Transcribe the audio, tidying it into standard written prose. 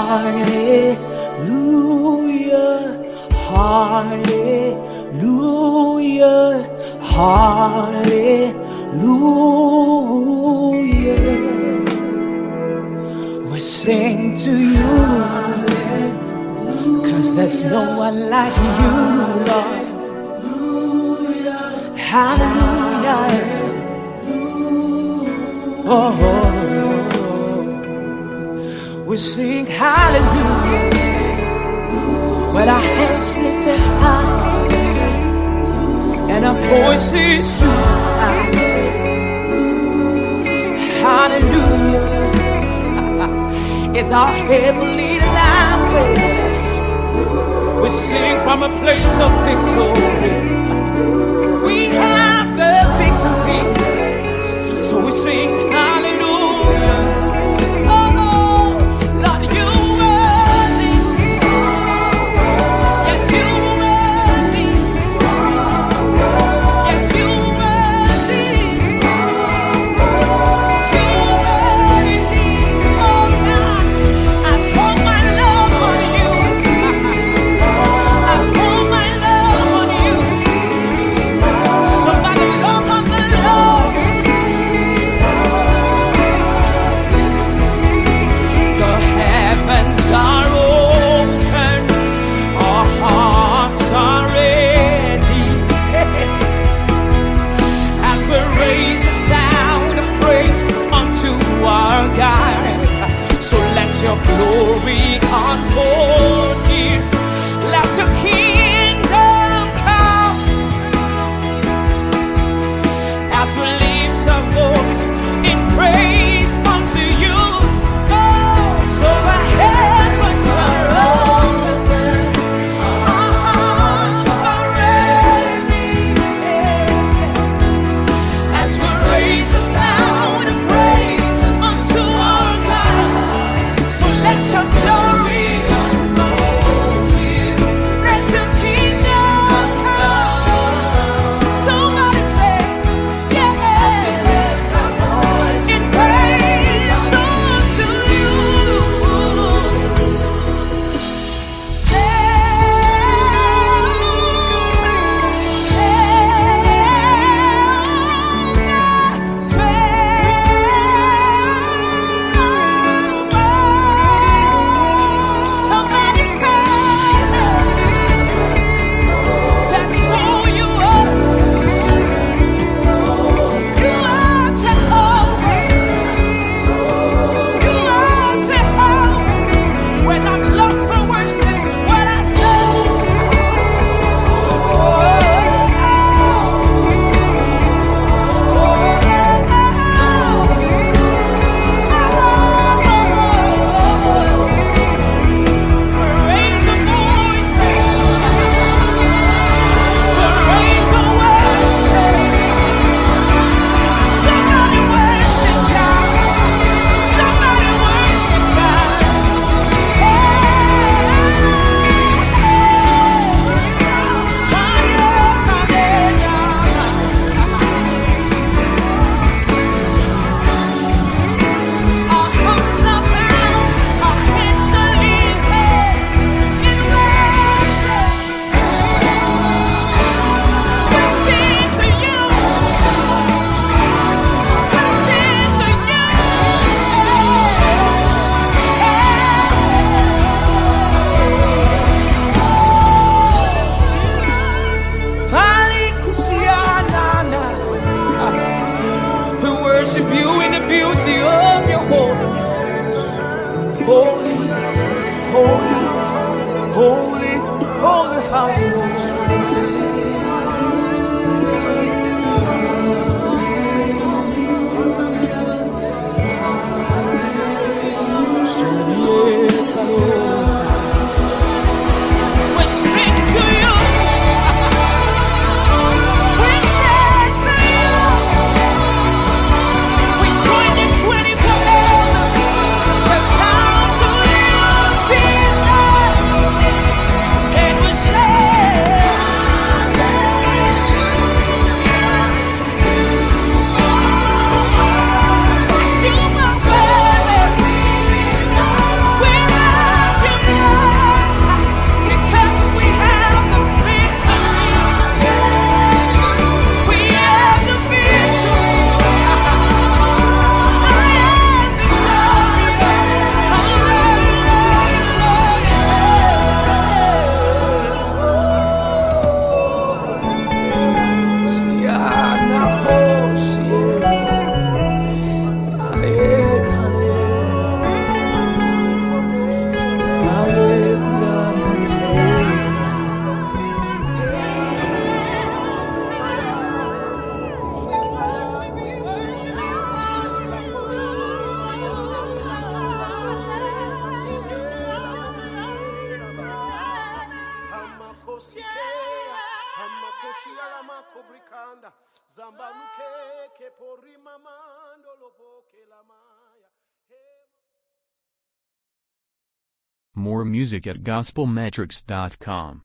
hallelujah, hallelujah. We sing to you, 'cause there's no one like you, Lord. Hallelujah. Oh, we sing hallelujah with our hands lifted high and our voices to the sky. Hallelujah. It's our heavenly language. We sing from a place of victory. We have the victory. So we sing hallelujah. Oh, Lord, you worthy. Yes, you worthy. Yes, you worthy. You worthy. Oh God, I pour my love on you. I pour my love on you. Somebody love on the Lord. The heavens are open, our hearts are ready, as we raise a sound of praise unto our God. So let your glory unfold here. Let your kingdom come as we lift our voice in praise unto you. So the heavens are open, our hearts are ready, as we raise a sound of praise unto our God. So let your glory unfold here. Let your kingdom come. Somebody say, yeah. As we lift our voice in praise unto you. Somebody call. That's who you are. You are Jehovah. You are Jehovah. When I'm lost for words, this is what I say. Raise your voices. Raise your worship. Somebody worship God. Somebody worship God. Our hearts are bound, our hands are lifted in worship. We sing to you. We sing to you. Halikusiana. We worship you in the beauty of your holiness. Holy, holy, holy, holy, holy. We sing to you. We sing to you. We join the 24 elders. We bow to manda zambanuke ke porima mando lopoke la maya. More music at gospelmetrics.com.